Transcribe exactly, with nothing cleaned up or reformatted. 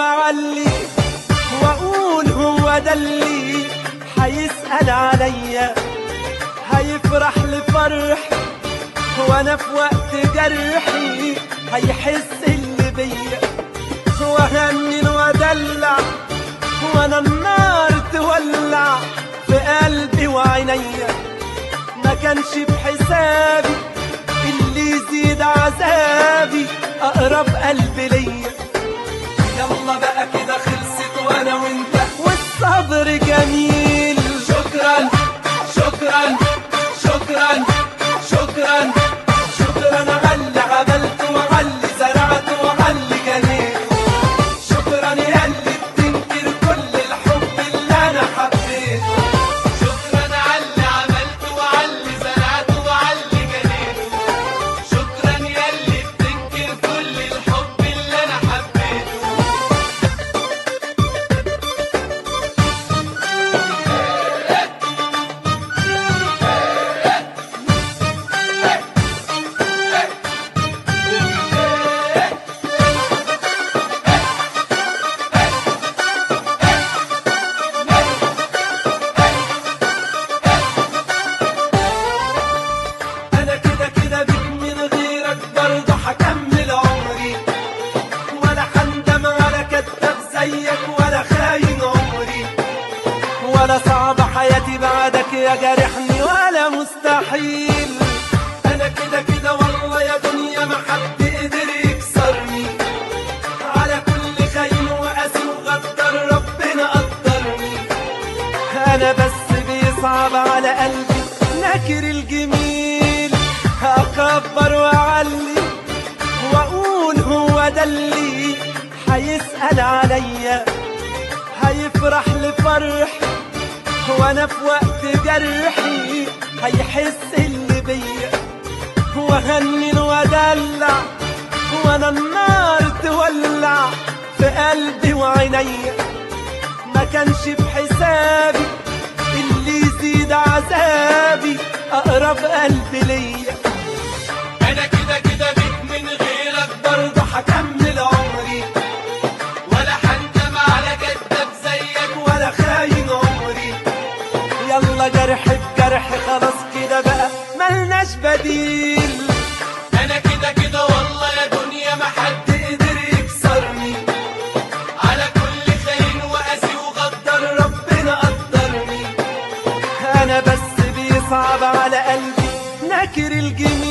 واعلي واقول هو ده اللي هيسأل عليا، هيفرح لفرحي وانا في وقت جرحي، هيحس اللي بيا وهنن وادلع وانا النار تولع في قلبي وعينيا. ما كانش بحسابي اللي يزيد عذابي اقرب قلبي ليا. يلا بقى كده خلصت وانا وانت والصبر جميل. شكرا شكرا شكرا شكرا شكرا عاللي عملت وعاللي زرعت وعاللي جنيت. شكرا ياللي بتنكر كل الحب اللي انا حبيته. شكرا عاللي عملت وعاللي زرعت وعاللي جنيت. شكرا ياللي بتنكر كل الحب اللي انا حبيته. انا كده كده بيك من غيرك برضه هكمل عمري، ولا هندم على كداب زيك ولا خاين عمري، ولا صعب حياتي بعدك يا جارحني ولا مستحيل. انا كده كده والله يا دنيا ما حد قدر يكسرني، على كل خاين وقاسي وغدر ربنا قدرني. انا بس بيصعب على قلبي ناكر الجميل، هكبر واعلي واقول هو ده اللي هيسأل عليا، هيفرح لفرحي وانا في وقت جرحي، هيحس اللي بيا وهنن وادلع وانا النار تولع في قلبي وعينيا. ما كانش بحسابي اللي يزيد عذابي اقرب قلبي ليا. انا كده كده بيك من غيرك برضه هكمل عمري، ولا هندم على كداب زيك ولا خاين عمري. يلا جرح بجرح خلاص كده بقى ملناش بديل. انا كده كده والله يا دنيا ما حد قدر يكسرني، على كل خاين وقاسي وغدر ربنا قدرني. انا بس بيصعب على قلبي ناكر الجميل،